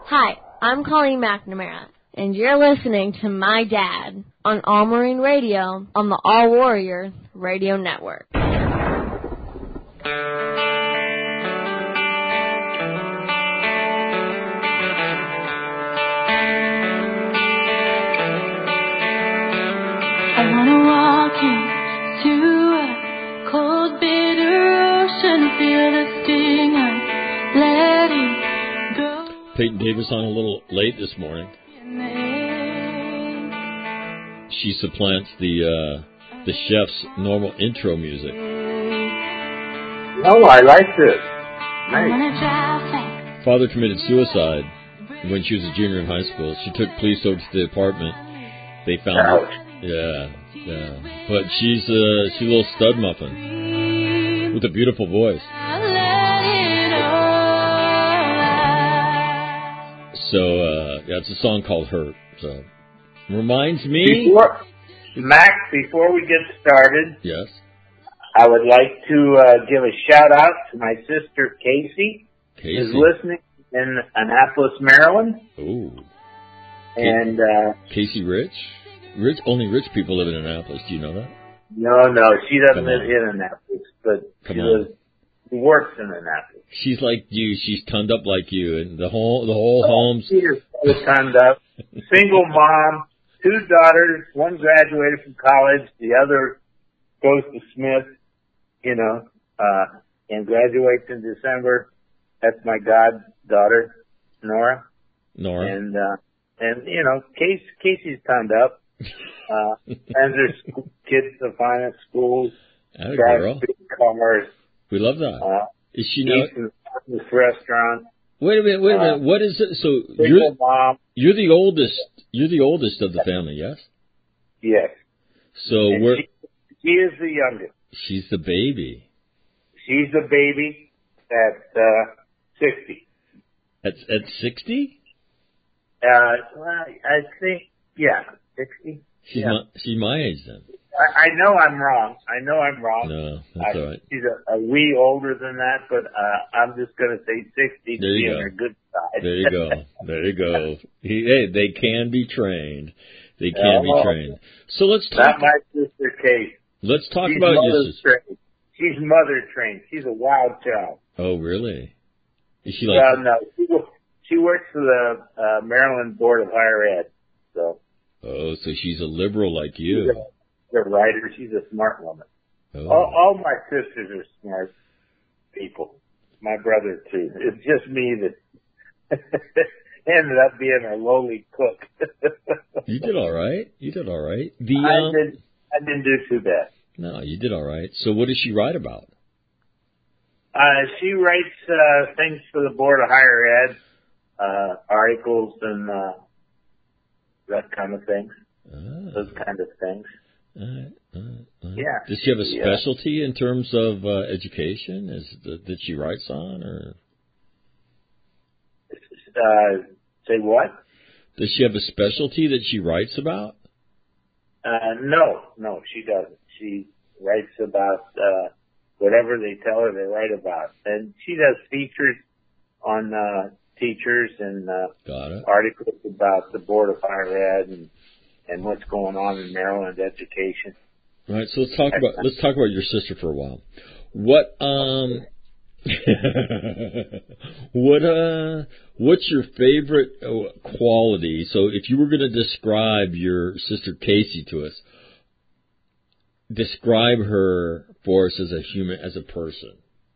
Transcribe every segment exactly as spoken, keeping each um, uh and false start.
Hi, I'm Colleen McNamara, and you're listening to My Dad on All Marine Radio on the All Warrior Radio Network. I wanna walk into a cold, bitter ocean, feel the sting of letting go. Peyton Davis on a little late this morning. She supplants the uh, the chef's normal intro music. No, I like this. Nice. Father committed suicide when she was a junior in high school. She took police over to the apartment. They found her. Yeah, yeah. But she's uh, she's a little stud muffin with a beautiful voice. So uh, yeah, it's a song called "Hurt." So reminds me. Before, Mac, before we get started, yes, I would like to uh, give a shout out to my sister Casey, Casey. who's listening in Annapolis, Maryland. Ooh. And uh, Casey Rich. Rich, only rich people live in Annapolis. Do you know that? No, no, she doesn't Come live on. in Annapolis, but Come she on. lives, she works in Annapolis. She's like you. She's turned up like you, and the whole the whole home's. She is so turned up. Single mom, two daughters. One graduated from college. The other goes to Smith, you know, uh, and graduates in December. That's my goddaughter, Nora. Nora. And uh, and you know, Casey, Casey's turned up. Uh, sends her sc- kids to finance schools, Atta drives girl. big cars. We love that. Uh, Is she now? eats in this restaurant. Wait a minute. Wait a uh, minute. What is it? So Single you're mom. you're the oldest. You're the oldest of the family, yes? Yes. So And we're. she, she is the youngest. She's the baby. She's the baby at uh, sixty. At at sixty? Uh, well, I think, yeah, sixty. She's Yeah. my she's my age then. I, I know I'm wrong. I know I'm wrong. No, that's I, all right. She's a, a wee older than that, but uh, I'm just going to say sixty to There you be go. on her good side. There you go. There you go. He, hey, they can be trained. They can Yeah, be well, trained. So let's Not talk. my sister Kate. Let's talk She's about your mother sister. trained. She's mother trained. She's a wild child. Oh, really? Is she like? Well, no, she, wo- she works for the uh, Maryland Board of Higher Ed. So Oh, so she's a liberal like she's you. a, a writer. She's a smart woman. Oh. All, all my sisters are smart people. My brother too. It's just me that ended up being a lowly cook. You did all right. You did all right. The I um, did. I didn't do too bad. no, you did all right. So what does she write about? Uh, she writes uh, things for the Board of Higher Ed, uh, articles and uh, that kind of things. Ah, Those kind of things. all right, all right, all right. Yeah. Does she have a Yeah. specialty in terms of uh, education? Is the, that she writes on, or Uh, say what? does she have a specialty that she writes about? Uh, no, no, she doesn't. She writes about uh, whatever they tell her to write about, and she does features on uh, teachers and uh, Got it. articles about the Board of Higher Ed and and what's going on in Maryland education. All right. So let's talk about let's talk about your sister for a while. What um. what uh what's your favorite uh, quality? So if you were going to describe your sister Casey to us, describe her for us as a human, as a person.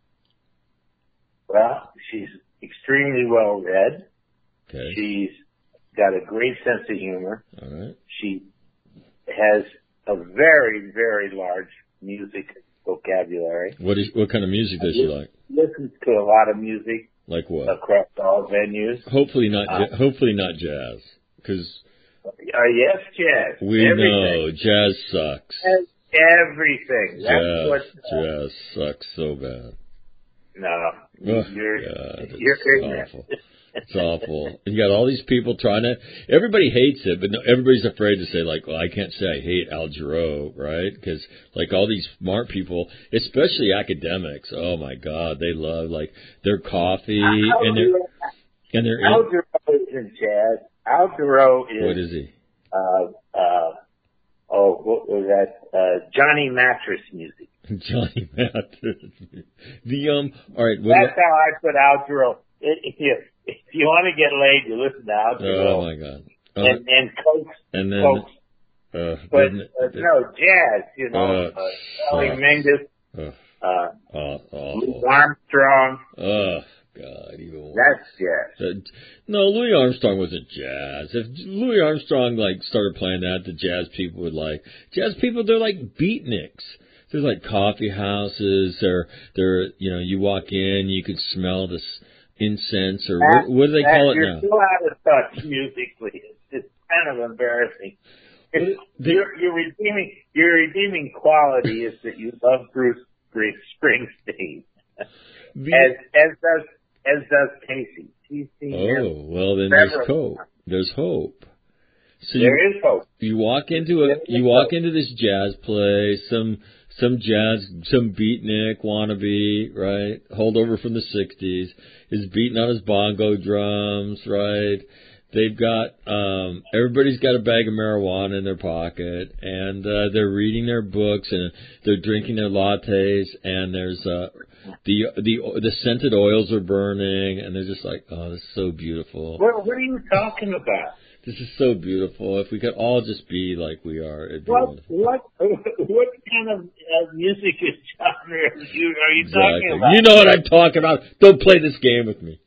Well, she's extremely well read. Okay. She's got a great sense of humor. All right. She has a very, very large music vocabulary. What is what kind of music does she like? Listens to a lot of music Like what? across all venues. Hopefully not. Uh, Ja- hopefully not jazz, because Uh, yes, jazz. we Everything. know jazz sucks. Everything. That's Jazz, what. Uh, jazz sucks so bad. no, Oh, you're God, it's you're ignorant. awful. It's awful. You got all these people trying to. Everybody hates it, but no, everybody's afraid to say like, "Well, I can't say I hate Al Jarreau," right? Because like all these smart people, especially academics. Oh my God, they love like their coffee Al and their Jarreau- and their. Al Jarreau isn't jazz. Al Jarreau is. What is he? Uh, uh, oh, what was that? Uh, Johnny Mattress music. Johnny Mattress. The um. All right. That's how I put Al Jarreau. If you if you want to get laid, you listen to Al Jarreau. Oh my God. Uh, and and Coates. And then. Coates. Uh, but uh, uh, no jazz. You know, uh, uh, Charlie uh, Mingus. Uh, Uh, uh, Louis Armstrong. Oh God, even That's jazz. that, no, Louis Armstrong wasn't jazz. If Louis Armstrong like started playing that, the jazz people would like. Jazz people, they're like beatniks. There's like coffee houses, or they're you know you walk in, you can smell this incense, or That, what, what do they that, call it you're now? You're so out of touch musically. It's, it's kind of embarrassing. It's, They, your, your redeeming your redeeming quality is that you love Bruce Springsteen, the, as as does as does Casey. He's seen oh him well, then there's several hope. There's hope. So There you, is hope. You walk into a you walk into this jazz place, some some jazz, some beatnik wannabe, right? Holdover from the sixties, is beating on his bongo drums, right? They've got um everybody's got a bag of marijuana in their pocket, and uh, they're reading their books, and they're drinking their lattes, and there's uh the the the scented oils are burning, and they're just like, oh, this is so beautiful. What, what are you talking about? This is so beautiful. If we could all just be like we are, it'd be What wonderful. what what kind of uh, music is genre are you, are you Exactly. talking about? You know what I'm talking about. Don't play this game with me.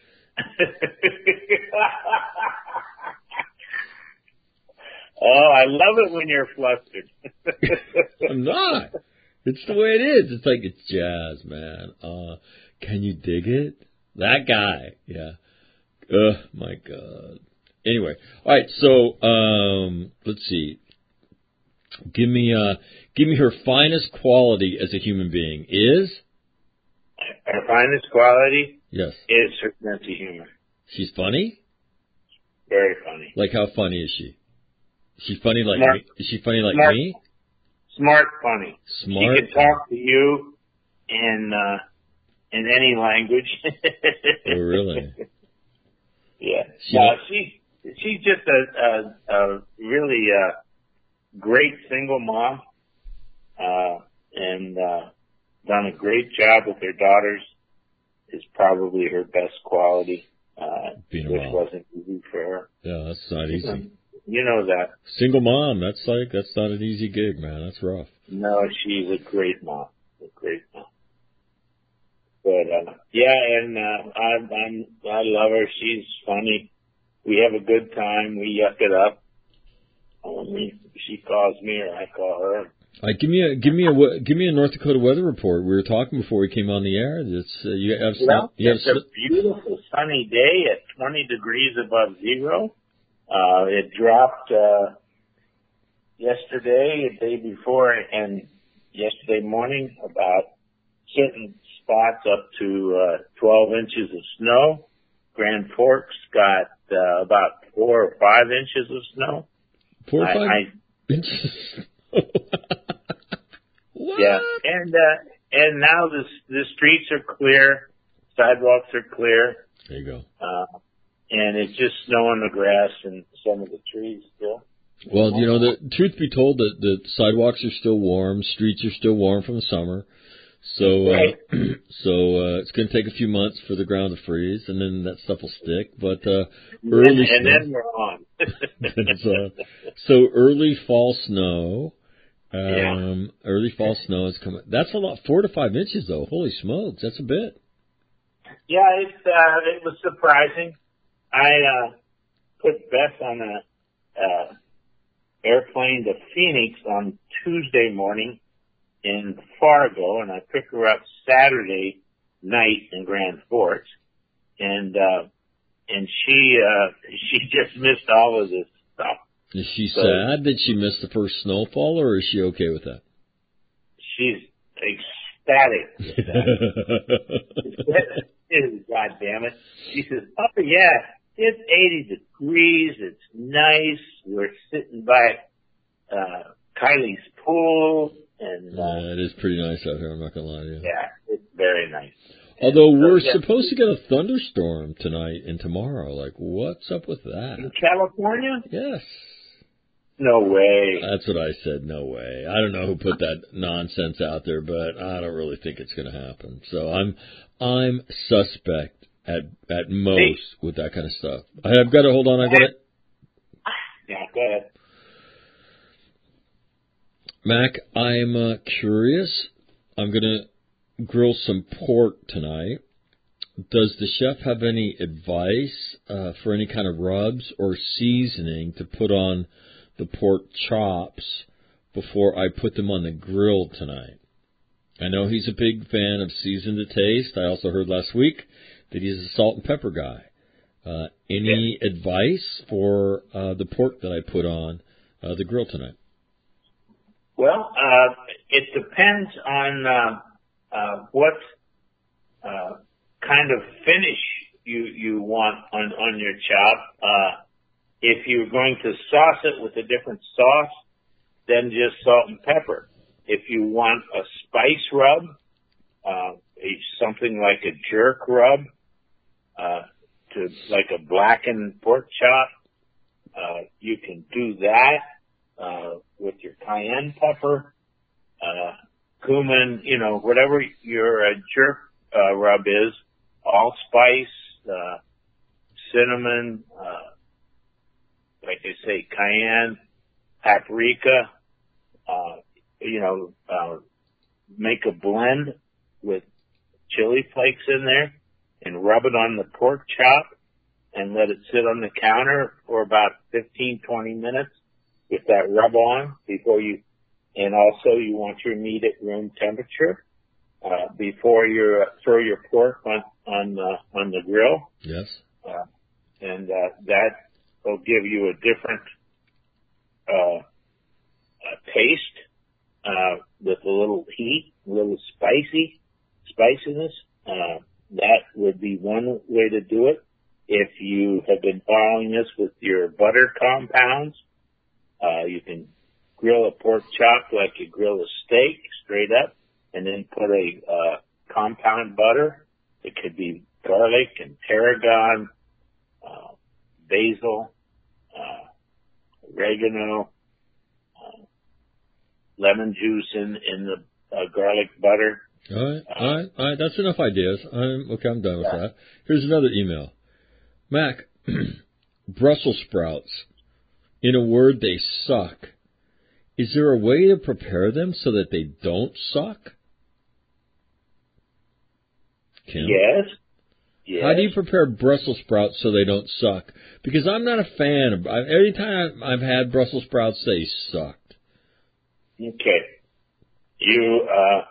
Oh, I love it when you're flustered. I'm not. It's the way it is. It's like it's jazz, man. Uh, can you dig it? That guy. Yeah. Oh my God. Anyway, all right. So um, let's see. Give me uh, give me her finest quality as a human being. Is Her finest quality yes. is her sense of humor. She's funny. Very funny. Like how funny is she? Is she funny like Smart. me? Is she funny like Smart. me? Smart, funny. Smart. She can talk to you in uh, in any language. Oh, really? Yeah. She no, not- she she's just a, a, a really uh, great single mom, uh, and uh, done a great job with her daughters. Is probably her best quality, uh, Being a which mom. wasn't easy for her. Yeah, that's not easy. You know that. Single mom, that's like that's not an easy gig, man. That's rough. No, she's a great mom. A great mom. But uh, yeah, and uh, I, I'm I love her. She's funny. We have a good time. We yuck it up. Um, she calls me or I call her. All right, give me a give me a we- give me a North Dakota weather report. We were talking before we came on the air. It's uh, you have snow. Well, You have it's snow. a beautiful sunny day at twenty degrees above zero. Uh, it dropped uh, yesterday, the day before, and yesterday morning about certain spots up to uh, twelve inches of snow. Grand Forks got uh, about four or five inches of snow. Four or I- five I- inches. What? Yeah, and uh, and now the the streets are clear, sidewalks are clear, There you go. uh, and it's just snow on the grass and some of the trees still. Well, you know, the truth be told, that the sidewalks are still warm, streets are still warm from the summer. So, uh, Right. so uh, it's going to take a few months for the ground to freeze, and then that stuff will stick. But uh, early and, and snow, then we're on. It's, uh, so early fall snow. Um, Yeah. Early fall snow is coming. That's a lot. Four to five inches, though. Holy smokes, that's a bit. Yeah, it's uh, it was surprising. I uh, put Beth on a uh, airplane to Phoenix on Tuesday morning in Fargo, and I picked her up Saturday night in Grand Forks, and uh, and she uh, she just missed all of this stuff. Is she So- sad that she missed the first snowfall, or is she okay with that? She's ecstatic with that. God damn it. She says, oh yeah, it's eighty degrees, it's nice, we're sitting by, uh, Kylie's pool, and, uh, Yeah, it is pretty nice out here. I'm not gonna lie to you. yeah, it's very nice. Although So, we're yeah. supposed to get a thunderstorm tonight and tomorrow. Like, what's up with that? In California? Yes. No way. That's what I said, no way. I don't know who put that nonsense out there, but I don't really think it's going to happen. So I'm I'm suspect at at most Hey. with that kind of stuff. I've got to, hold on, I got it. Yeah, go ahead. Mac, I'm uh, curious. I'm going to grill some pork tonight. Does the chef have any advice uh, for any kind of rubs or seasoning to put on the pork chops before I put them on the grill tonight? I know he's a big fan of season to taste. I also heard last week that he's a salt and pepper guy. Uh, any yeah. advice for uh, the pork that I put on uh, the grill tonight? Well, uh, it depends on uh, uh, what uh, kind of finish you you want on on your chop. Uh, if you're going to sauce it with a different sauce, then just salt and pepper. If you want a spice rub, uh, something like a jerk rub, uh, to like a blackened pork chop, uh, you can do that. Uh, with your cayenne pepper, uh, cumin, you know, whatever your uh, jerk uh, rub is, allspice, uh, cinnamon, uh, like I say, cayenne, paprika, uh, you know, uh, make a blend with chili flakes in there and rub it on the pork chop and let it sit on the counter for about fifteen, twenty minutes. With that rub on before you, and also you want your meat at room temperature, uh, before you uh, throw your pork on, on, uh, on the grill. Yes. Uh, and, uh, that will give you a different, uh, uh taste, uh, with a little heat, a little spicy, spiciness. Uh, that would be one way to do it. If you have been following this with your butter compounds, Uh, you can grill a pork chop like you grill a steak straight up and then put a, uh, compound butter. It could be garlic and tarragon, uh, basil, uh, oregano, uh, lemon juice in, in the uh, garlic butter. All right, uh, all right, all right. That's enough ideas. I'm, okay, I'm done with yeah. that. Here's another email. Mac, Brussels sprouts. In a word, they suck. Is there a way to prepare them so that they don't suck? Kim? Yes. Yes. How do you prepare Brussels sprouts so they don't suck? Because I'm not a fan of. Every time I've had Brussels sprouts, they sucked. Okay. You uh,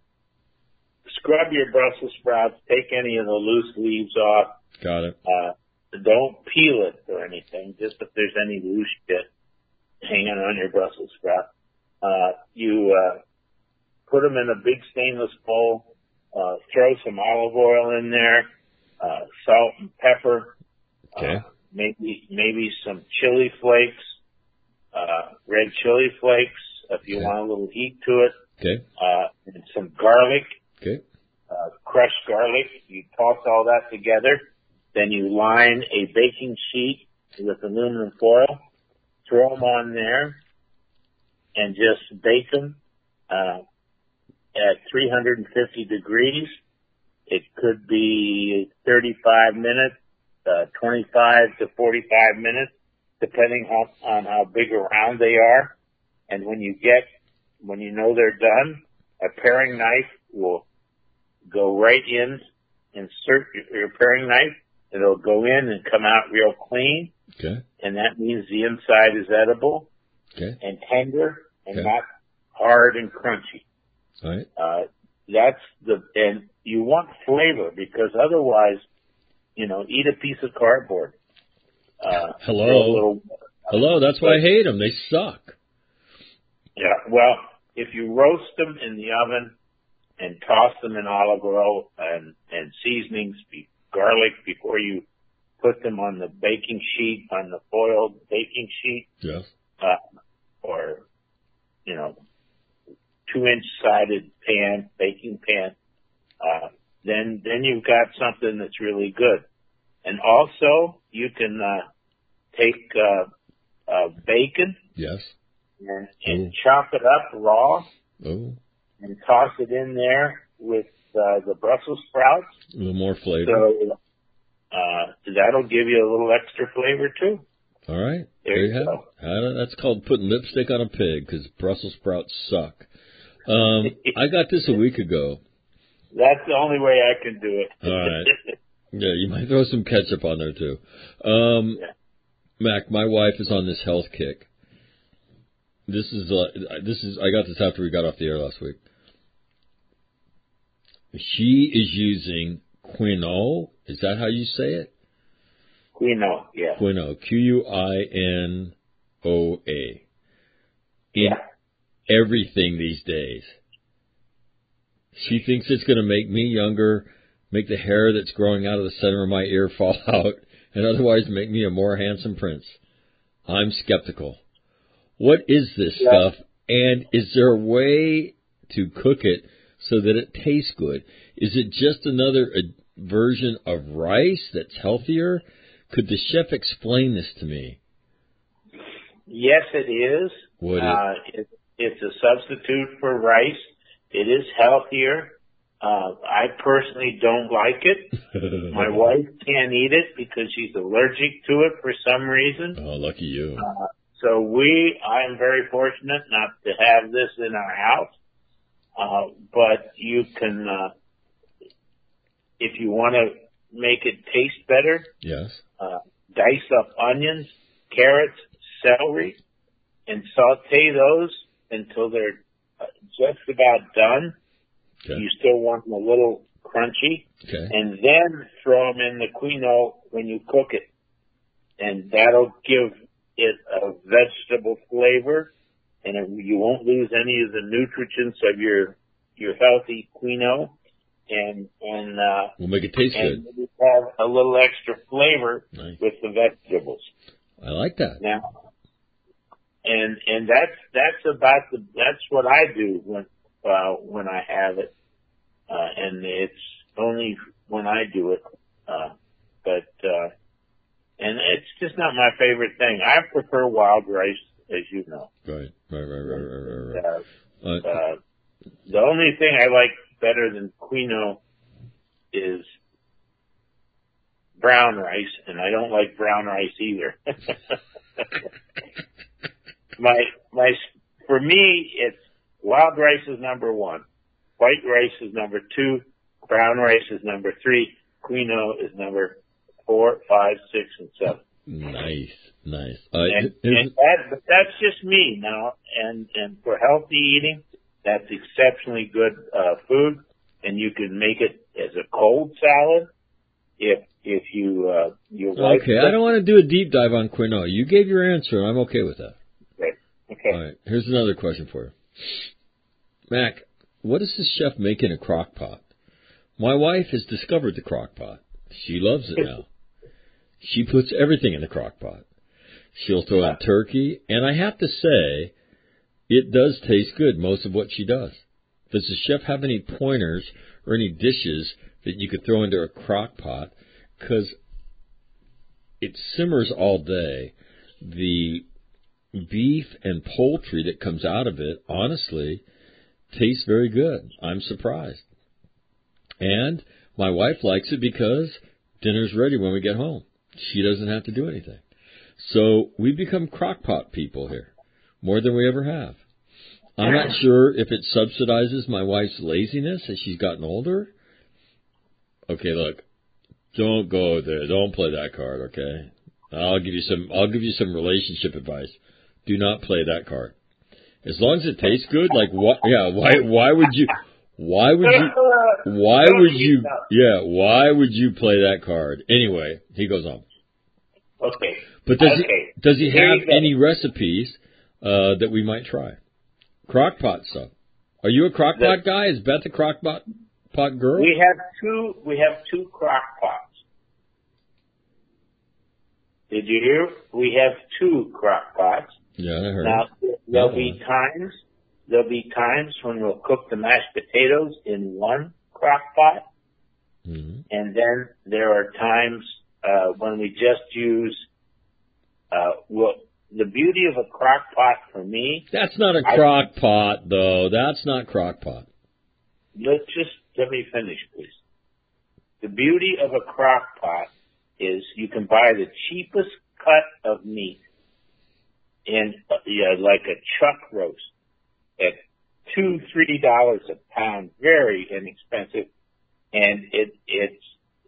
scrub your Brussels sprouts. Take any of the loose leaves off. Got it. Uh, Don't peel it or anything, just if there's any loose shit hanging on your Brussels sprout. Uh, you, uh, put them in a big stainless bowl, uh, throw some olive oil in there, uh, salt and pepper, okay. uh, maybe, maybe some chili flakes, uh, red chili flakes, if you okay. want a little heat to it. Okay. Uh, and some garlic. Okay. Uh, crushed garlic. You toss all that together. Then you line a baking sheet with aluminum foil, throw them on there, and just bake them uh, at three hundred fifty degrees. It could be thirty-five minutes, uh, twenty-five to forty-five minutes, depending how, on how big around they are. And when you get, when you know they're done, a paring knife will go right in, insert your paring knife. It'll go in and come out real clean. Okay. And that means the inside is edible. Okay. And tender and okay. not hard and crunchy. All right. Uh, that's the, and you want flavor because otherwise, you know, eat a piece of cardboard. Uh, Hello. Little, Hello. That's why I hate them. They suck. Yeah. Well, if you roast them in the oven and toss them in olive oil and, and seasonings, garlic before you put them on the baking sheet, on the foiled baking sheet. Yes. Uh, or, you know, two inch sided pan, baking pan. Uh, then then you've got something that's really good. And also, you can uh, take uh, uh, bacon Yes. and, and chop it up raw Oh. and toss it in there with uh, the Brussels sprouts. A little more flavor. So uh, that'll give you a little extra flavor too. All right. There, There you you have go. it. Uh, That's called putting lipstick on a pig because Brussels sprouts suck. Um, I got this a week ago. That's the only way I can do it. All right. Yeah, you might throw some ketchup on there too. Um, Yeah. Mac, my wife is on this health kick. This is uh, this is I got this after we got off the air last week. She is using Quino. Is that how you say it? Quinoa, yeah. Quino. Q U I N O A. In Yeah. everything these days. She thinks it's going to make me younger, make the hair that's growing out of the center of my ear fall out, and otherwise make me a more handsome prince. I'm skeptical. What is this Yeah. stuff, and is there a way to cook it so that it tastes good? Is it just another uh, version of rice that's healthier? Could the chef explain this to me? Yes, it is. What uh, it, it's a substitute for rice. It is healthier. Uh, I personally don't like it. My wife can't eat it because she's allergic to it for some reason. Oh, lucky you. Uh, so we, I am very fortunate not to have this in our house. Uh, but you can, uh, if you want to make it taste better, Yes. uh, dice up onions, carrots, celery, and saute those until they're uh, just about done. Okay. You still want them a little crunchy. Okay. And then throw them in the quinoa when you cook it. And that'll give it a vegetable flavor, and it, you won't lose any of the nutrients of your your healthy quinoa. And and uh, We'll make it taste and good. you have a little extra flavor Nice. with the vegetables. I like that. Now, and and that's that's about the that's what I do when uh, when I have it, uh, and it's only when I do it. Uh, but uh, and it's just not my favorite thing. I prefer wild rice, as you know. Right. Right. Right. Right. Right. Right. Uh, right. Uh, uh, the only thing I like better than quinoa is brown rice, and I don't like brown rice either. my my for me, it's wild rice is number one, white rice is number two, brown rice is number three, quinoa is number four, five, six, and seven. Nice, nice. Uh, And, is- and that, but that's just me now. And and for healthy eating, that's exceptionally good uh, food, and you can make it as a cold salad if if you uh, you like okay, it. I don't want to do a deep dive on quinoa. You gave your answer, and I'm okay with that. Okay. Okay. All right, here's another question for you. Mac, what does this chef make in a crock pot? My wife has discovered the crock pot. She loves it now. She puts everything in the crock pot. She'll throw in turkey, and I have to say, it does taste good, most of what she does. Does the chef have any pointers or any dishes that you could throw into a crock pot? Because it simmers all day. The beef and poultry that comes out of it, honestly, tastes very good. I'm surprised. And my wife likes it because dinner's ready when we get home. She doesn't have to do anything. So we become crock pot people here, more than we ever have. I'm not sure if it subsidizes my wife's laziness as she's gotten older. Okay, look, don't go there. Don't play that card, okay? I'll give you some. I'll give you some relationship advice. Do not play that card. As long as it tastes good, like what? Yeah. Why? Why would you? Why would you? Why would you? Yeah. Why would you play that card? Anyway, he goes on. Okay. But does okay. he? Does he Here have you go. any recipes uh, that we might try? Crockpot stuff. Are you a crockpot guy? Is Beth a crockpot pot girl? We have two. We have two crock pots. Did you hear? We have two crock pots. Yeah, I heard. Now there'll That be one. times. There'll be times when we'll cook the mashed potatoes in one crock pot, Mm-hmm. And then there are times uh, when we just use, uh, well, the beauty of a crock pot for me. That's not a crock I, pot, though. That's not crock pot. Let's just, let me finish, please. The beauty of a crock pot is you can buy the cheapest cut of meat in, uh, yeah, like a chuck roast at two, three dollars a pound, very inexpensive. And it, it's,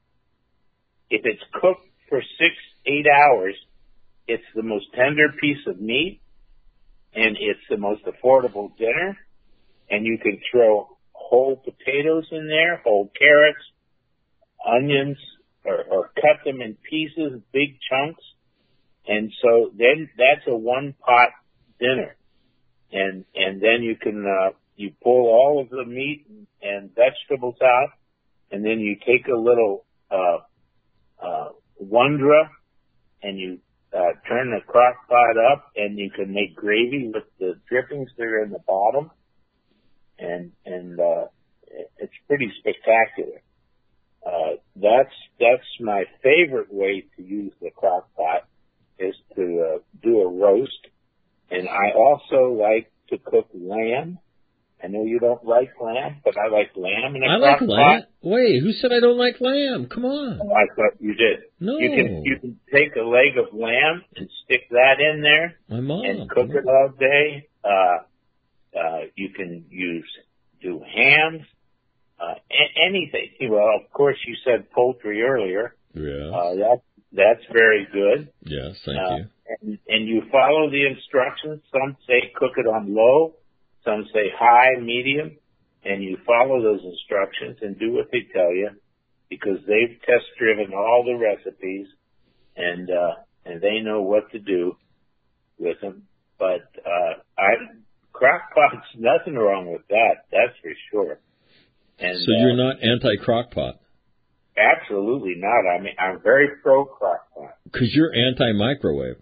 if it's cooked for six, eight hours, it's the most tender piece of meat, and it's the most affordable dinner, and you can throw whole potatoes in there, whole carrots, onions, or, or cut them in pieces, big chunks, and so then that's a one-pot dinner. And, and then you can, uh, you pull all of the meat and vegetables out, and then you take a little, uh, uh, Wondra, and you, uh, turn the crock pot up, and you can make gravy with the drippings that are in the bottom. And, and, uh, it's pretty spectacular. Uh, that's, that's my favorite way to use the crock pot, is to, uh, do a roast. And I also like to cook lamb. I know you don't like lamb, but I like lamb in a I crock like lamb. pot. Wait, who said I don't like lamb? Come on. Oh, I thought you did. No. You can you can take a leg of lamb and stick that in there My mom. and cook it all day. Uh, uh, you can use do hams, uh, a- anything. Well, of course, you said poultry earlier. Yeah. Uh, that that's very good. Yes, thank uh, you. And, and you follow the instructions. Some say cook it on low. Some say high, medium, and you follow those instructions and do what they tell you, because they've test-driven all the recipes, and uh, and they know what to do with them. But uh, I crock pots, nothing wrong with that. That's for sure. And so you're uh, not anti-crock pot? Absolutely not. I mean, I'm very pro crock pot. Because you're anti-microwave.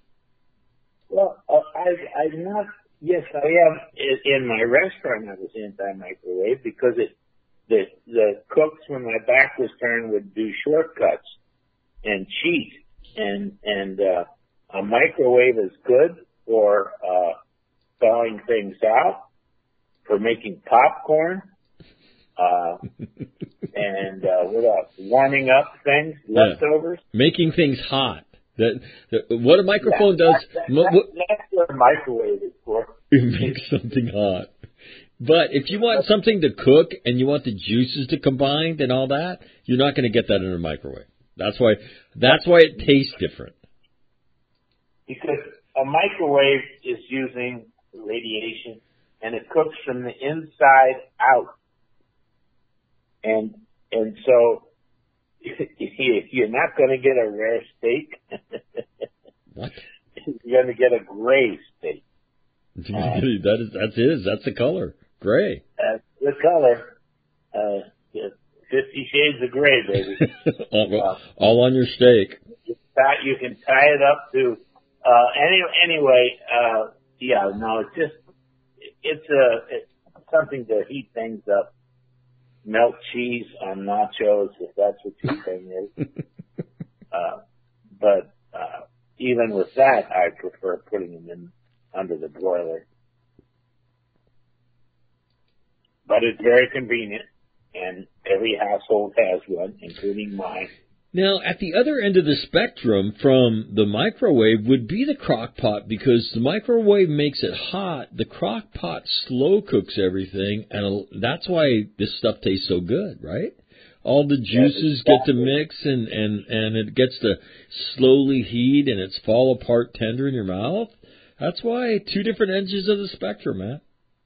Well, uh, I, I'm not. Yes, I am. In my restaurant, I was anti-microwave because it, the the cooks, when my back was turned, would do shortcuts and cheat. And and uh, a microwave is good for uh, thawing things out, for making popcorn, uh, and uh, what else? Warming up things, leftovers, yeah. Making things hot. That, that what a microphone yeah, does. That, that, mo- that, that's what a microwave is for. It makes something hot. But if you want something to cook and you want the juices to combine and all that, you're not going to get that in a microwave. That's why. That's why it tastes different. Because a microwave is using radiation, and it cooks from the inside out. And and so. You're not going to get a rare steak. What? You're going to get a gray steak. Uh, that is, that's it. That's the color. Gray. That's the color. Uh, Fifty Shades of Gray, baby. all, uh, all on your steak. You can tie it up to, uh, any, anyway, uh, yeah, no, it's just, it's a, it's something to heat things up. Melt cheese on nachos, if that's what your thing is. uh, but uh, even with that, I prefer putting them in under the broiler. But it's very convenient, and every household has one, including mine. Now, at the other end of the spectrum from the microwave would be the crock pot, because the microwave makes it hot. The crock pot slow cooks everything, and that's why this stuff tastes so good, right? All the juices exactly. get to mix, and, and, and it gets to slowly heat, and it's fall apart tender in your mouth. That's why two different edges of the spectrum, man.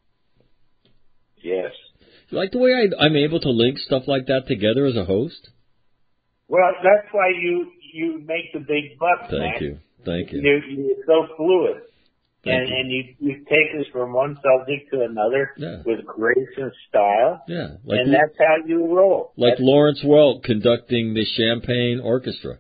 Yes. You like the way I, I'm able to link stuff like that together as a host? Well, that's why you you make the big bucks, Thank man. you. Thank you. You're, you're so fluid. Thank and you. and you, you take us from one subject to another yeah. with grace and style. Yeah. Like and that's how you roll. Like that's, Lawrence Welk conducting the Champagne Orchestra.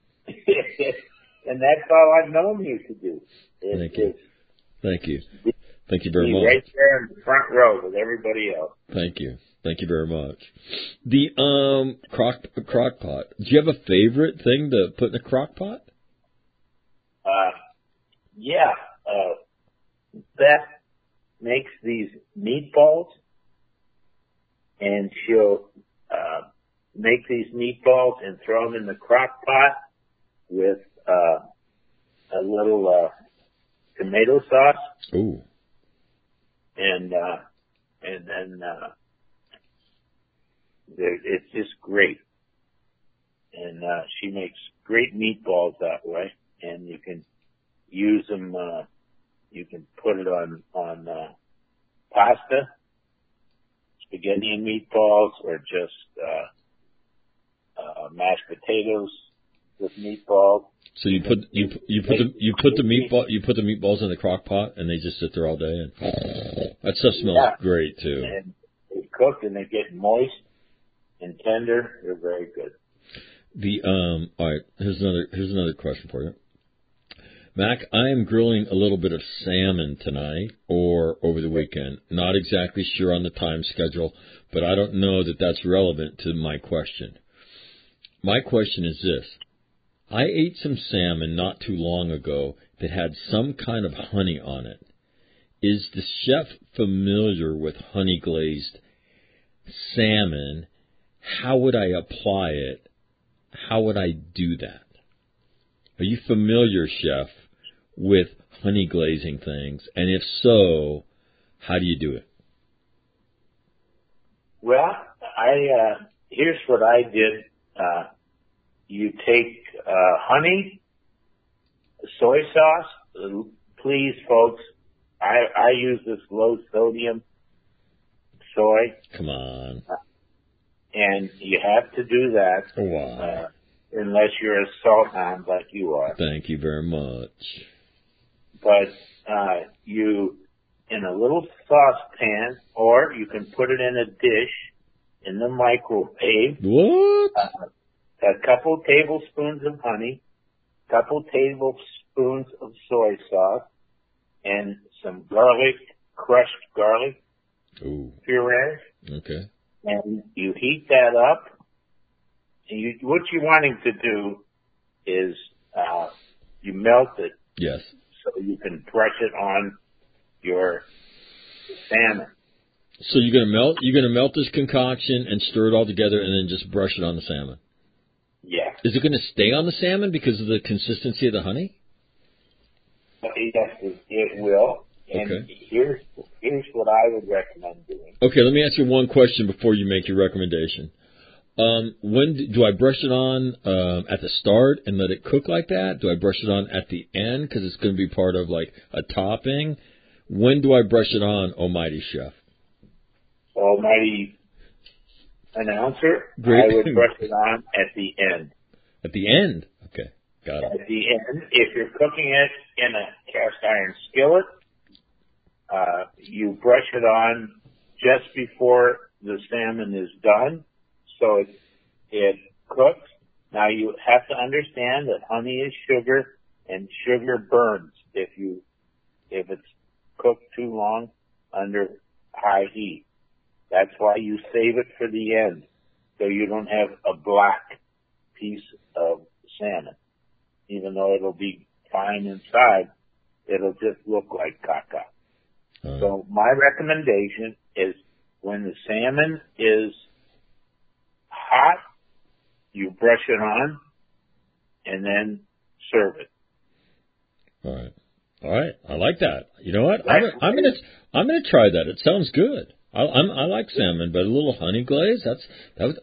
And that's all I've known you to do. Is, Thank you. Thank you. Thank you very be much. Right there in the front row with everybody else. Thank you. Thank you very much. The um crock crock pot. Do you have a favorite thing to put in a crock pot? Uh, yeah. Uh, Beth makes these meatballs, and she'll uh, make these meatballs and throw them in the crock pot with uh, a little uh, tomato sauce. Ooh. And uh, and then uh, it's just great. And uh, she makes great meatballs that way, and you can use them. Uh, you can put it on on uh, pasta, spaghetti and meatballs, or just uh, uh, mashed potatoes with meatballs. So you put you you put the you put the meatball you put the meatballs in the crock pot, and they just sit there all day, and that stuff smells yeah. great too. And they cook and they get moist and tender. They're very good. The um all right, here's another here's another question for you. Mac, I am grilling a little bit of salmon tonight or over the weekend. Not exactly sure on the time schedule, but I don't know that that's relevant to my question. My question is this. I ate some salmon not too long ago that had some kind of honey on it. Is the chef familiar with honey glazed salmon? How would I apply it? How would I do that? Are you familiar, chef, with honey glazing things? And if so, how do you do it? Well, I uh, here's what I did. Uh, you take uh, honey, soy sauce. Please, folks, I, I use this low sodium soy. Come on. Uh, and you have to do that. Wow. Uh, unless you're a salt hound like you are. Thank you very much. But uh, you, in a little saucepan, or you can put it in a dish in the microwave. What? Uh, a couple tablespoons of honey, couple tablespoons of soy sauce, and some garlic, crushed garlic Ooh. puree. Okay. And you heat that up. And you, what you're wanting to do is uh, you melt it. Yes. So you can brush it on your salmon. So you're gonna melt you're gonna melt this concoction and stir it all together and then just brush it on the salmon. Yeah. Is it gonna stay on the salmon because of the consistency of the honey? Yes, it, it will. And okay. here's here's what I would recommend doing. Okay, let me ask you one question before you make your recommendation. Um, when do, do I brush it on um, at the start and let it cook like that? Do I brush it on at the end because it's going to be part of like a topping? When do I brush it on, Almighty Chef? Almighty announcer, Great. I would brush it on at the end. At the end? Okay, got it. At the end, if you're cooking it in a cast iron skillet, uh, you brush it on just before the salmon is done, so it, it cooks. Now you have to understand that honey is sugar, and sugar burns if you if it's cooked too long under high heat. That's why you save it for the end, so you don't have a black piece of salmon. Even though it'll be fine inside, it'll just look like caca. Uh, so my recommendation is when the salmon is hot, you brush it on and then serve it. All right. All right. I like that. You know what? I'm, I'm gonna I'm gonna try that. It sounds good. I I'm, I like salmon, but a little honey glaze. That's that was.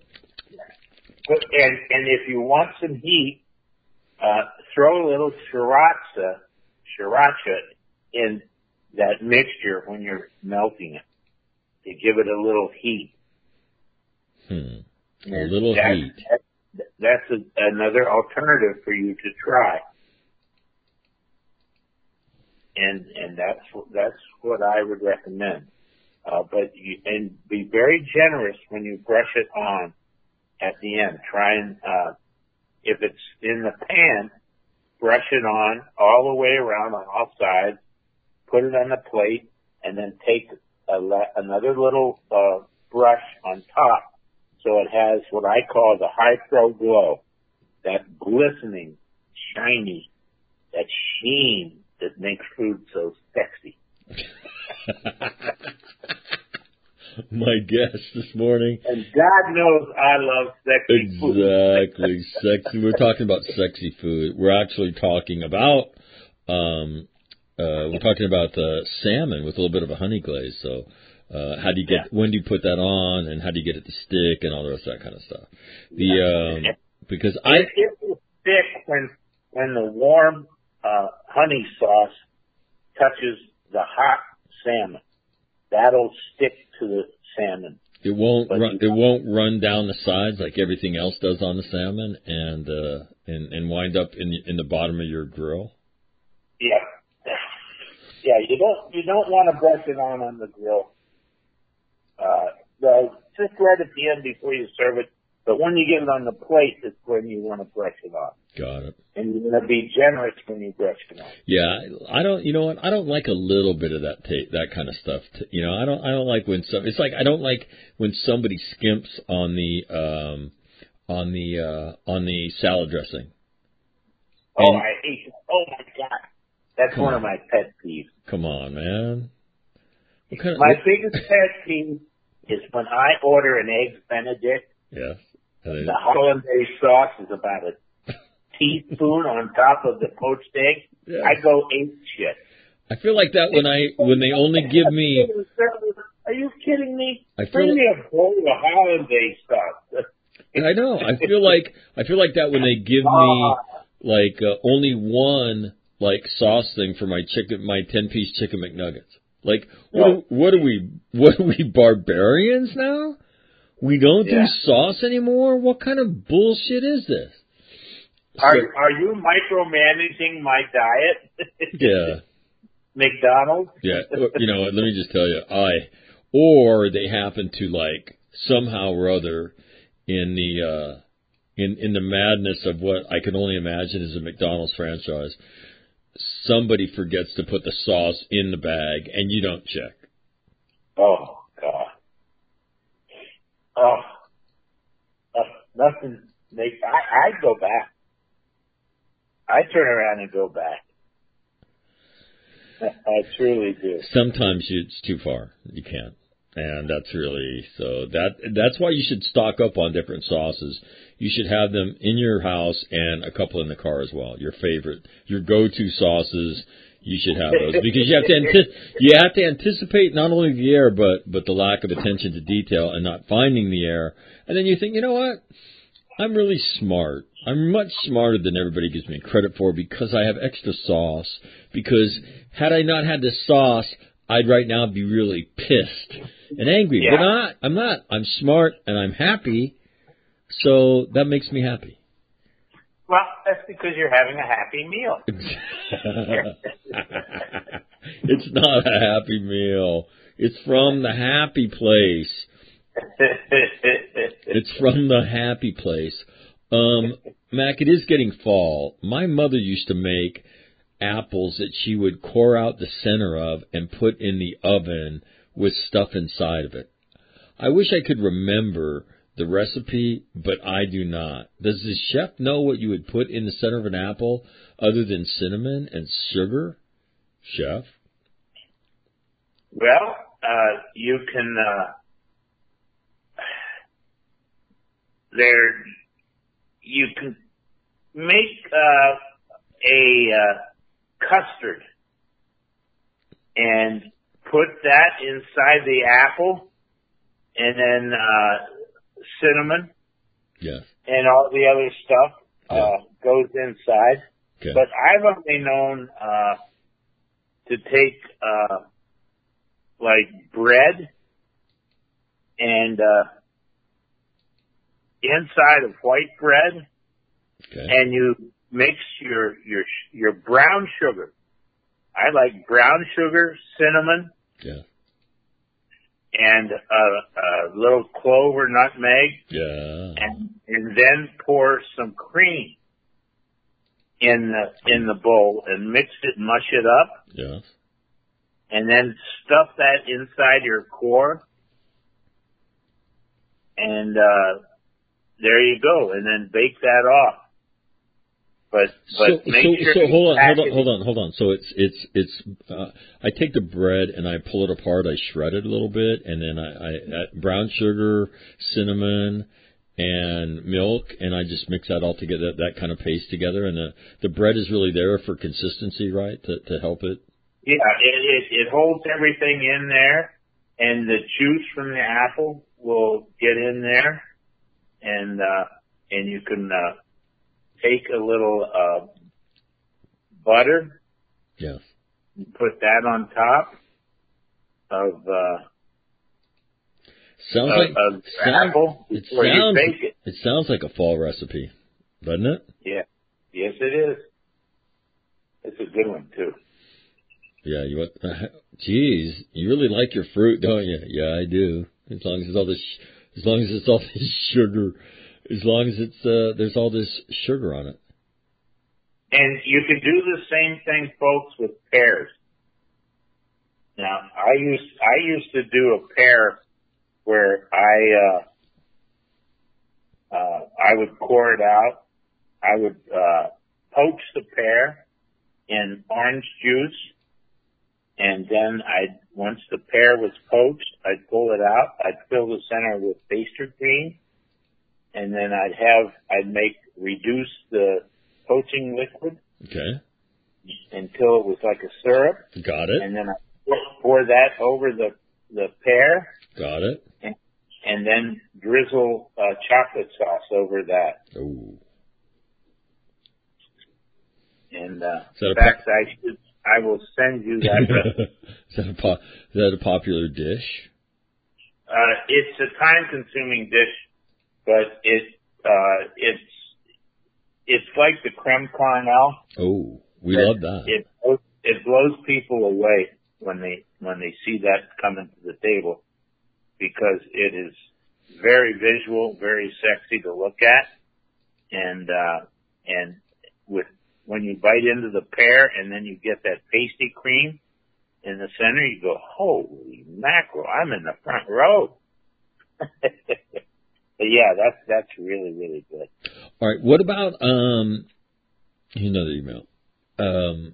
And and if you want some heat, uh, throw a little sriracha sriracha in that mixture when you're melting it to give it a little heat. Hmm. A little that, heat. That, that's a, another alternative for you to try. And and that's that's what I would recommend. Uh, but you, and be very generous when you brush it on at the end. Try and uh, if it's in the pan, brush it on all the way around on all sides. Put it on the plate, and then take a, another little uh, brush on top. So it has what I call the high pro glow, that glistening, shiny, that sheen that makes food so sexy. My guest this morning. And God knows I love sexy exactly, food. Exactly, sexy. We're talking about sexy food. We're actually talking about, um, uh, we're talking about uh, salmon with a little bit of a honey glaze. So, uh, how do you get? Yeah. When do you put that on, and how do you get it to stick, and all the rest of that kind of stuff? The um, because I it, it will stick when when the warm uh, honey sauce touches the hot salmon. That'll stick to the salmon. It won't but run. It won't run down the sides like everything else does on the salmon, and uh, and and wind up in in the bottom of your grill. Yeah, yeah. You don't you don't want to brush it on on the grill. Uh, the, just right at the end before you serve it. But when you get it on the plate, it's when you want to brush it on. Got it. And you're going to be generous when you brush it on. Yeah, I don't. You know what? I don't like a little bit of that tape, that kind of stuff. To, you know, I don't. I don't like when some. It's like I don't like when somebody skimps on the um, on the uh, on the salad dressing. Oh, and, I hate it. Oh my God, that's one on. of my pet peeves. Come on, man. What kind of, my what? biggest pet peeve is when I order an eggs Benedict. Yes. The hollandaise sauce is about a teaspoon on top of the poached egg. Yeah. I go ape shit. I feel like that when I when they only give me. Are you kidding me? I feel Bring like, me a bowl of hollandaise sauce. I know. I feel like I feel like that when they give me like uh, only one like sauce thing for my chicken, my ten piece chicken McNuggets. Like what? Are, what are we? What are we barbarians now? We don't yeah. do sauce anymore? What kind of bullshit is this? Are so, are you micromanaging my diet? Yeah. McDonald's? Yeah. You know, let me just tell you, I, or they happen to like somehow or other in the, uh, in, in the madness of what I can only imagine is a McDonald's franchise, somebody forgets to put the sauce in the bag and you don't check. Oh, God. Oh, uh, nothing makes, I, I'd go back. I turn around and go back. I truly do. Sometimes it's too far. You can't. And that's really, so that, that's why you should stock up on different sauces. You should have them in your house and a couple in the car as well. Your favorite, your go-to sauces. You should have those because you have to anti- you have to anticipate not only the error but but the lack of attention to detail and not finding the error. And then you think, you know what? I'm really smart. I'm much smarter than everybody gives me credit for because I have extra sauce. Because had I not had this sauce, I'd right now be really pissed and angry. Yeah. But not. I'm not. I'm smart and I'm happy. So that makes me happy. Well, that's because you're having a happy meal. It's not a happy meal. It's from the happy place. It's from the happy place. Um, Mac, it is getting fall. My mother used to make apples that she would core out the center of and put in the oven with stuff inside of it. I wish I could remember the recipe, but I do not. Does the chef know what you would put in the center of an apple other than cinnamon and sugar? Chef? Well, uh, you can, uh, there, you can make, uh, a, uh, custard and put that inside the apple and then, uh, cinnamon, yes, and all the other stuff uh, yeah. goes inside. Okay. But I've only known uh, to take uh, like bread and uh, inside of white bread, okay. and you mix your your your brown sugar. I like brown sugar, cinnamon. Yeah. And a, a little clove or nutmeg. Yeah. And, and then pour some cream in the in the bowl and mix it, mush it up. Yes. And then stuff that inside your core. and uh, there you go. And then bake that off. But but so, make so, sure so you hold on, hold package on, hold on, hold on. So it's it's it's. Uh, I take the bread and I pull it apart. I shred it a little bit, and then I, I add brown sugar, cinnamon, and milk, and I just mix that all together, that, that kind of paste together. And the the bread is really there for consistency, right? To to help it. Yeah, it, it it holds everything in there, and the juice from the apple will get in there, and uh, and you can. Uh, Take a little uh, butter, yes, and put that on top of uh, sounds of, like of the sound, apple it before you sounds bake it. It sounds like a fall recipe, doesn't it? Yeah, yes, it is. It's a good one too. Yeah, you want? Uh, geez, you really like your fruit, don't you? Yeah, I do. As long as it's all this, as long as it's all this sugar. As long as it's uh, there's all this sugar on it. And you can do the same thing, folks, with pears. Now, I used I used to do a pear where I uh, uh, I would core it out. I would uh, poach the pear in orange juice, and then I'd once the pear was poached, I'd pull it out. I'd fill the center with pastry cream. And then I'd have, I'd make, reduce the poaching liquid. Okay. Until it was like a syrup. Got it. And then I pour that over the, the pear. Got it. And, and then drizzle uh, chocolate sauce over that. Ooh. And, uh, in fact, po- I should, I will send you that recipe. is, that a po- is that a popular dish? Uh, it's a time-consuming dish. But it uh, it's it's like the creme caramel. Oh, we it, love that. It it blows people away when they when they see that coming to the table, because it is very visual, very sexy to look at, and uh, and with when you bite into the pear and then you get that pasty cream in the center, you go, holy mackerel! I'm in the front row. But yeah, that's that's really really good. All right, what about um another email? Um,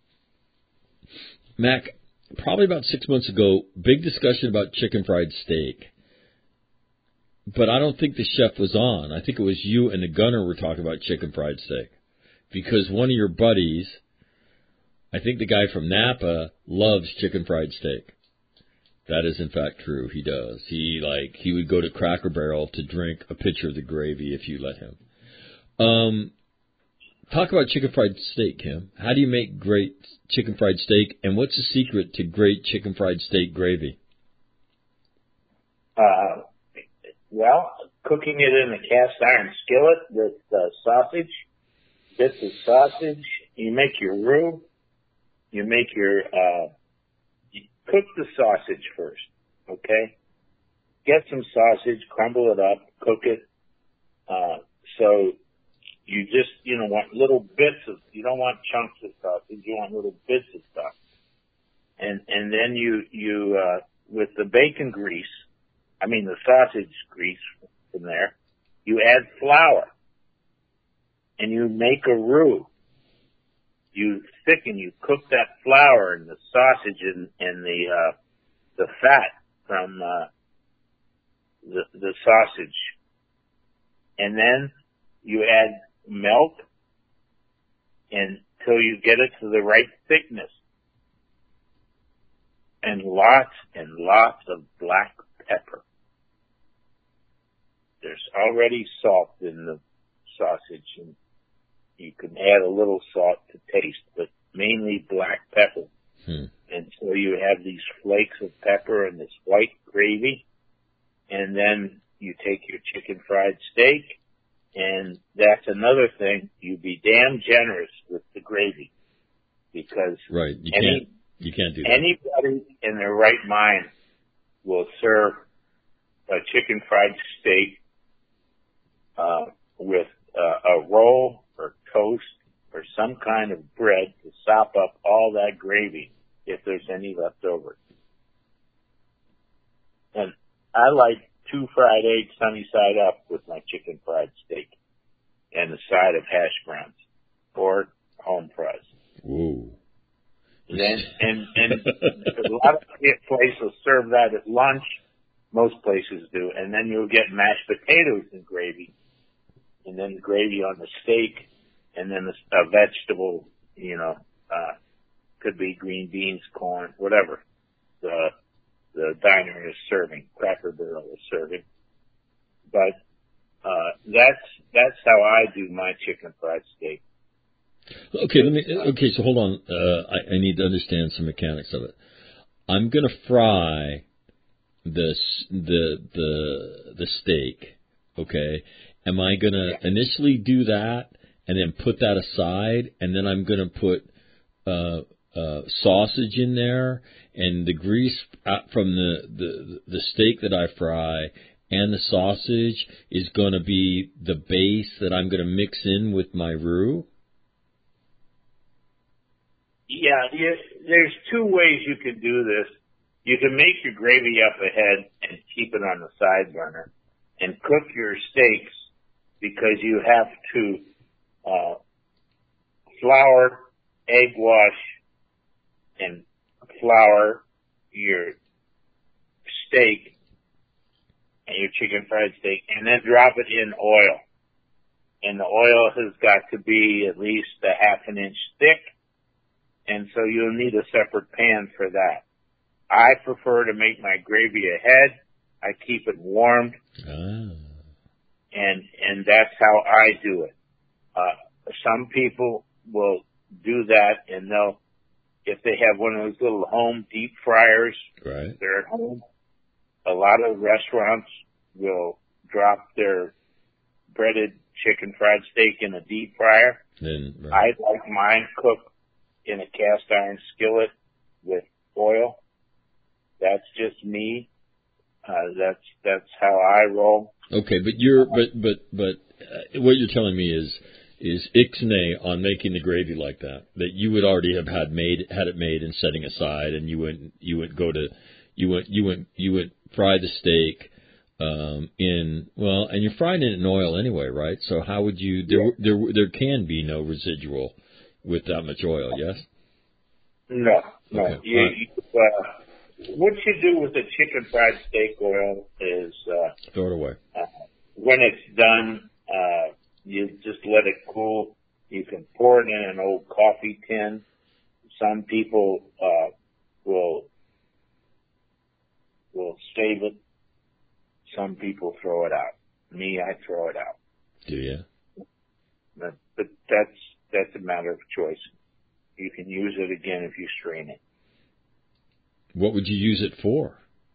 Mac, probably about six months ago, big discussion about chicken fried steak, but I don't think the chef was on. I think it was you and the gunner were talking about chicken fried steak, because one of your buddies, I think the guy from Napa, loves chicken fried steak. That is, in fact, true. He does. He like he would go to Cracker Barrel to drink a pitcher of the gravy if you let him. Um, talk about chicken fried steak, Kim. How do you make great chicken fried steak, and what's the secret to great chicken fried steak gravy? Uh, well, cooking it in a cast iron skillet with uh, sausage, bits of sausage. You make your roux. You make your uh, Cook the sausage first, okay? Get some sausage, crumble it up, cook it. Uh, so you just, you know, want little bits of, you don't want chunks of sausage, you want little bits of stuff. And, and then you, you, uh, with the bacon grease, I mean the sausage grease from there, you add flour. And you make a roux. You thicken, you cook that flour and the sausage and, and the, uh, the fat from, uh, the, the sausage. And then you add milk until you get it to the right thickness. And lots and lots of black pepper. There's already salt in the sausage, and you can add a little salt to taste, but mainly black pepper. Hmm. And so you have these flakes of pepper and this white gravy, and then you take your chicken fried steak, and that's another thing. You be damn generous with the gravy, because right, you any, can't you can't do that. Anybody in their right mind will serve a chicken fried steak uh, with uh, a roll or toast or some kind of bread to sop up all that gravy if there's any left over. And I like two fried eggs sunny side up with my chicken fried steak and a side of hash browns or home fries. Ooh. Then and and a lot of places will serve that at lunch. Most places do, and then you'll get mashed potatoes and gravy, and then gravy on the steak, and then a, a vegetable. You know, uh, could be green beans, corn, whatever. The the diner is serving, Cracker Barrel is serving, but uh, that's that's how I do my chicken fried steak. Okay, let me. Okay, so hold on. Uh, I, I need to understand some mechanics of it. I'm going to fry the the the the steak. Okay, am I going to yeah. initially do that and then put that aside, and then I'm going to put uh, uh, sausage in there and the grease from the, the the steak that I fry and the sausage is going to be the base that I'm going to mix in with my roux? Yeah, you, there's two ways you can do this. You can make your gravy up ahead and keep it on the side burner and cook your steaks because you have to uh, flour, egg wash, and flour your steak and your chicken fried steak and then drop it in oil. And the oil has got to be at least a half an inch thick. And so you'll need a separate pan for that. I prefer to make my gravy ahead. I keep it warmed. Ah. And, and that's how I do it. Uh, some people will do that and they'll, if they have one of those little home deep fryers, right. they're at home. A lot of restaurants will drop their breaded chicken fried steak in a deep fryer. Then, right. I like mine cooked in a cast iron skillet with oil. That's just me. Uh, that's, that's how I roll. Okay, but you're, but, but, but, uh, what you're telling me is, is ixnay on making the gravy like that, that you would already have had made, had it made and setting aside and you wouldn't, you would go to, you would, you would, you would fry the steak, um, in, well, and you're frying it in oil anyway, right? So how would you, there, yeah. there, there can be no residual with that much oil, yes? No, no. Okay. You, Right. you, uh, what you do with the chicken fried steak oil is, uh, throw it away. Uh, when it's done, uh, you just let it cool. You can pour it in an old coffee tin. Some people, uh, will, will save it. Some people throw it out. Me, I throw it out. Do you? But, but that's, that's a matter of choice. You can use it again if you strain it. What would you use it for?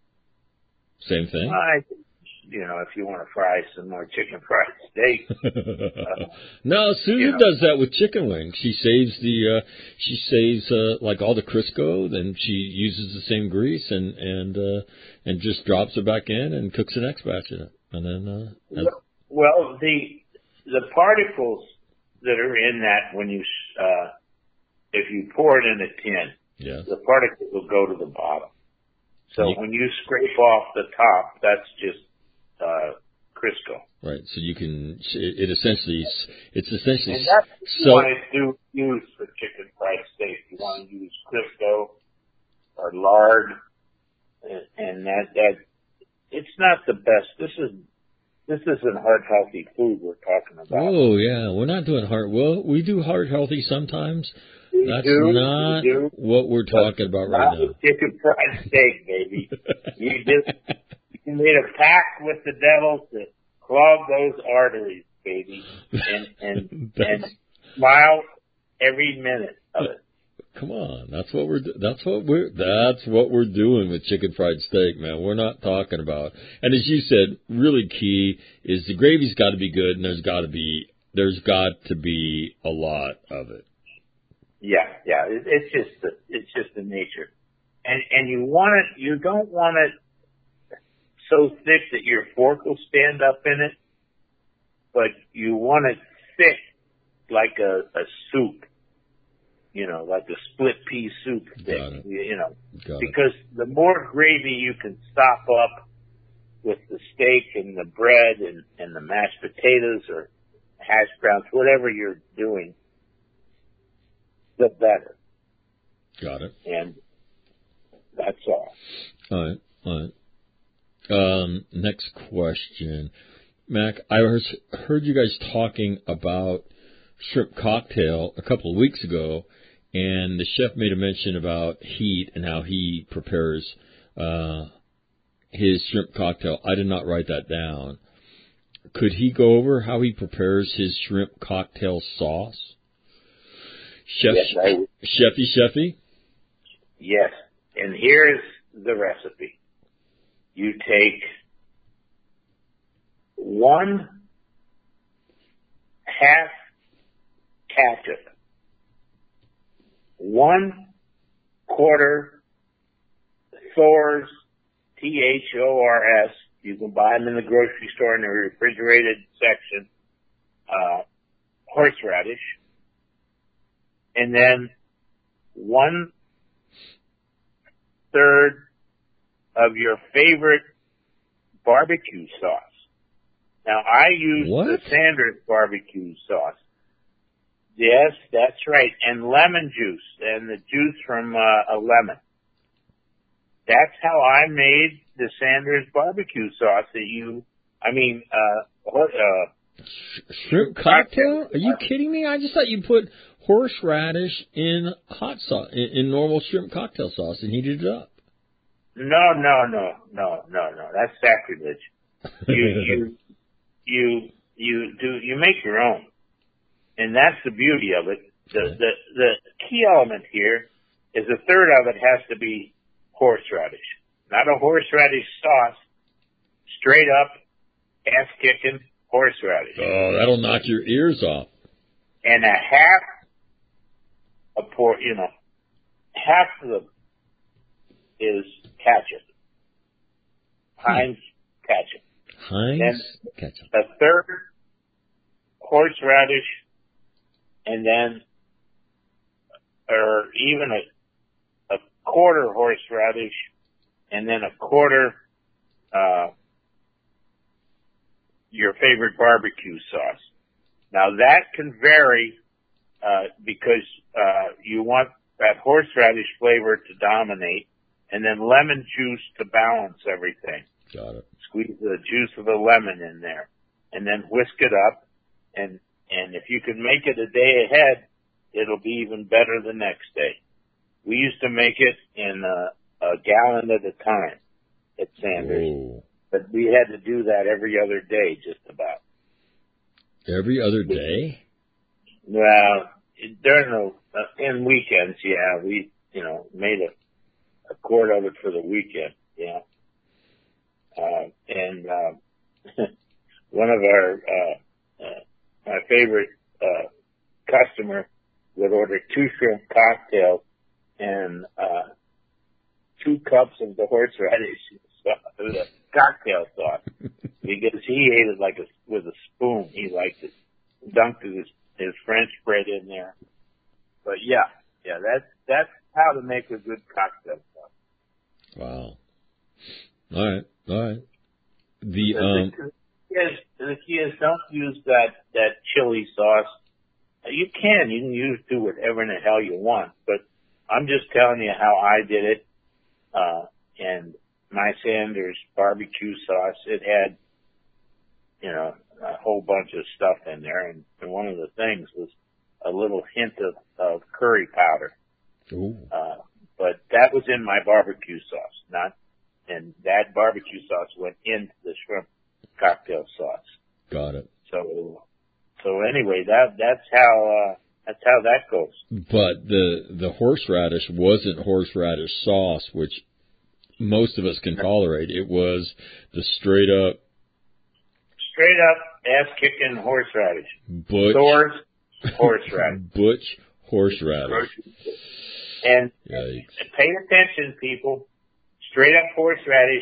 Same thing? I, you know, if you want to fry some more chicken fried steak. uh, no, Susan you know. does that with chicken wings. She saves the, uh, she saves, uh, like all the Crisco, then she uses the same grease and, and, uh, and just drops it back in and cooks the next batch in it. And then, uh, and well, the, the particles that are in that when you, uh, if you pour it in a tin, yeah. the particles will go to the bottom. So you, when you scrape off the top, that's just, uh, Crisco. Right. So you can, it, it essentially, it's essentially, and that's what so, you want to do, use for chicken fried steak. You want to use Crisco or lard, and, and that, that, it's not the best. This is, This isn't heart healthy food we're talking about. Oh yeah, we're not doing heart. Well, we do heart healthy sometimes. We That's do, not we do, what we're talking about right not now. With chicken fried steak, baby. You just you made a pact with the devil to clog those arteries, baby, and and and smile every minute of it. Come on, that's what we're that's what we're that's what we're doing with chicken fried steak, man. We're not talking about. And as you said, really key is the gravy's got to be good, and there's got to be there's got to be a lot of it. Yeah, yeah, it, it's just the, it's just the nature, and and you want it. You don't want it so thick that your fork will stand up in it, but you want it thick like a, a soup. You know, like a split pea soup thick, you know, Got because it. the more gravy you can sop up with the steak and the bread and, and the mashed potatoes or hash browns, whatever you're doing, the better. Got it. And that's all. All right. All right. Um, next question. Mac, I heard you guys talking about shrimp cocktail a couple of weeks ago, and the chef made a mention about heat and how he prepares uh, his shrimp cocktail. I did not write that down. Could he go over how he prepares his shrimp cocktail sauce? Chef, yes, I would. Chefy, Chefy? Yes, and here's the recipe. You take one half ketchup, one quarter Thor's, T H O R S. You can buy them in the grocery store in the refrigerated section. Uh, horseradish, and then one third of your favorite barbecue sauce. Now, I use what? the Sanders barbecue sauce. Yes, that's right. And lemon juice, and the juice from uh, a lemon. That's how I made the Sanders barbecue sauce that you, I mean, uh, uh, shrimp cocktail? Are you kidding me? I just thought you put horseradish in hot sauce, in, in normal shrimp cocktail sauce, and heated it up. No, no, no, no, no, no. That's sacrilege. You, you, you, you do, you make your own. And that's the beauty of it. The, the, the key element here is a third of it has to be horseradish. Not a horseradish sauce, straight up, ass-kicking horseradish. Oh, that'll knock your ears off. And a half, a pour, you know, half of the is ketchup. Heinz ketchup. Heinz then ketchup. A third horseradish, and then, or even a, a quarter horseradish, and then a quarter, uh, your favorite barbecue sauce. Now that can vary, uh, because, uh, you want that horseradish flavor to dominate, and then lemon juice to balance everything. Got it. Squeeze the juice of the lemon in there, and then whisk it up, and, and if you can make it a day ahead, it'll be even better the next day. We used to make it in a, a gallon at a time at Sanders, Whoa. But we had to do that every other day, just about. Every other day? Well, during the, uh, in weekends, yeah, we, you know, made a, a quart of it for the weekend, yeah. Uh, and, uh, one of our, uh, uh, my favorite, uh, customer would order two shrimp cocktails and, uh, two cups of the horseradish sauce, the cocktail sauce, because he ate it like a, with a spoon. He liked it, dunked his, his French bread in there. But yeah, yeah, that's, that's how to make a good cocktail sauce. Wow. All right, all right. The, the um, the key is, the key is don't use that, that chili sauce. You can, you can use, do whatever in the hell you want, but I'm just telling you how I did it. Uh, and my Sanders barbecue sauce, it had, you know, a whole bunch of stuff in there, and, and one of the things was a little hint of, of curry powder. Ooh. Uh, but that was in my barbecue sauce, not, and that barbecue sauce went into the shrimp cocktail sauce. Got it. So, so anyway, that, that's how, uh, that's how that goes. But the, the horseradish wasn't horseradish sauce, which most of us can tolerate. It was the straight up, straight up ass-kicking horseradish. Butch. Thor's horseradish. Butch horseradish. And Yikes. Pay attention, people. Straight up horseradish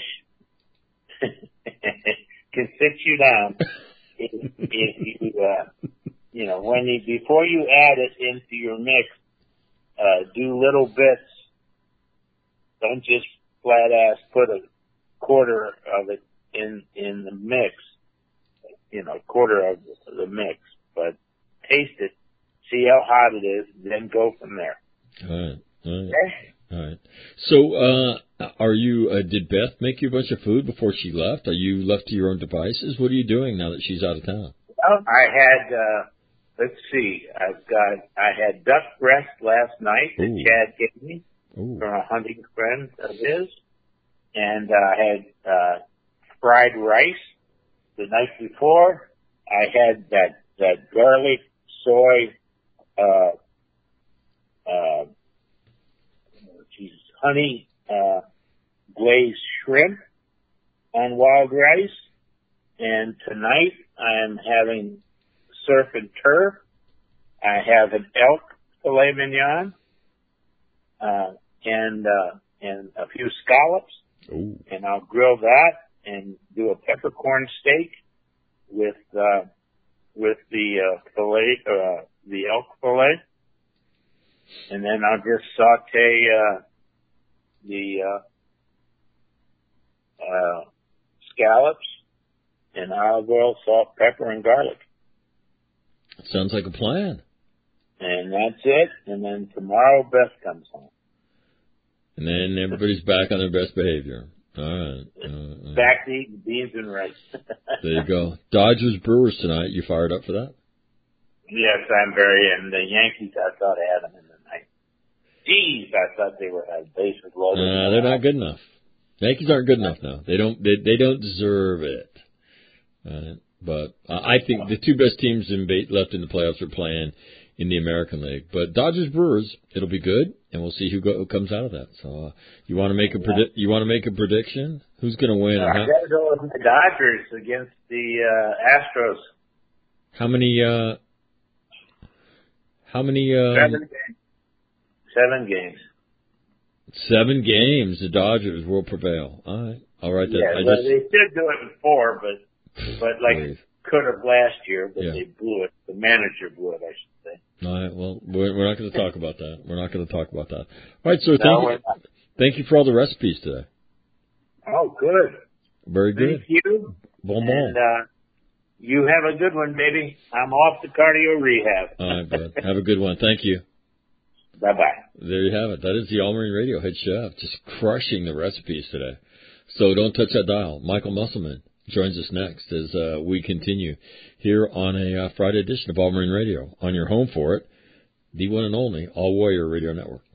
can sit you down if, if you, uh, you know, when you, before you add it into your mix, uh, do little bits. Don't just flat ass put a quarter of it in in the mix, you know, quarter of the mix, but taste it, see how hot it is, then go from there. All right. All right. Okay? All right. So, uh, are you, uh, did Beth make you a bunch of food before she left? Are you left to your own devices? What are you doing now that she's out of town? Well, I had, uh, let's see, I've got, I had duck breast last night that Ooh. Chad gave me Ooh. from a hunting friend of his. And uh, I had uh, fried rice the night before. I had that, that garlic, soy, uh, uh, Jesus, honey, uh, glazed shrimp on wild rice. And tonight I am having surf and turf. I have an elk filet mignon, uh, and, uh, and a few scallops. Ooh. And I'll grill that and do a peppercorn steak with, uh, with the, uh, filet, uh, the elk filet. And then I'll just saute, uh, the, uh, uh, scallops in olive oil, salt, pepper, and garlic. Sounds like a plan. And that's it. And then tomorrow Beth comes home. And then everybody's back on their best behavior. All right. Uh, back to eating beans and rice. There you go. Dodgers Brewers tonight. You fired up for that? Yes, I'm very. And the Yankees, I thought I had them in the night. Jeez, I thought they were had bases loaded. Nah, they're not good enough. Yankees aren't good enough now. They don't. They, they don't deserve it. Uh, but uh, I think the two best teams in left in the playoffs are playing in the American League. But Dodgers Brewers, it'll be good, and we'll see who, go, who comes out of that. So, uh, you want to make a predi- You want to make a prediction? Who's going to win? Uh, I got to go with the Dodgers against the uh, Astros. How many? Uh, how many? Uh, Seven games. Seven games. Seven games. The Dodgers will prevail. All right. All right. Then. Yeah, I well, just, they should do it in four, but but like Please. could have last year, but Yeah. they blew it. The manager blew it, I should say. All right. Well, we're, we're not going to talk about that. We're not going to talk about that. All right. So No, thank we're you. not. Thank you for all the recipes today. Oh, good. Very good. Thank you. Bon bon. And uh, you have a good one, baby. I'm off to cardio rehab. All right, bud. Have a good one. Thank you. Bye-bye. There you have it. That is the All Marine Radio head chef, just crushing the recipes today. So don't touch that dial. Michael Musselman joins us next as uh, we continue here on a uh, Friday edition of All Marine Radio on your home for it, the one and only All Warrior Radio Network.